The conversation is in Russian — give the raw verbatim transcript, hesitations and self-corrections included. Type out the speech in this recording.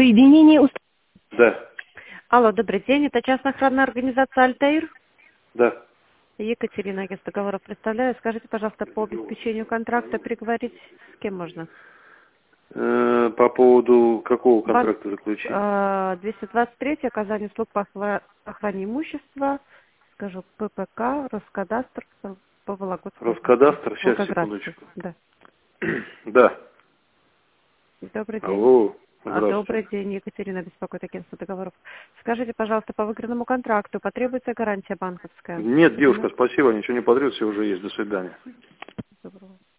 Соединение уст... Да, Алло, добрый день. Это частная охранная организация «Альтаир». да. Екатерина, агентство договоров представляю. Скажите, пожалуйста, по обеспечению контракта переговорить с кем можно? Э, По поводу какого Вас, контракта заключить? э, двести двадцать три оказание услуг по охра- охране имущества, скажу, ППК, Роскадастр по по Вологодской области. Роскадастр, сейчас, Волгоградской, секундочку. да. Да. Добрый день. Алло, А, здравствуйте. Добрый день, Екатерина, беспокоит агентство договоров. Скажите, пожалуйста, по выигранному контракту потребуется гарантия банковская? Нет, Или девушка, нет? спасибо, ничего не потребуется, уже есть. До свидания. Доброго.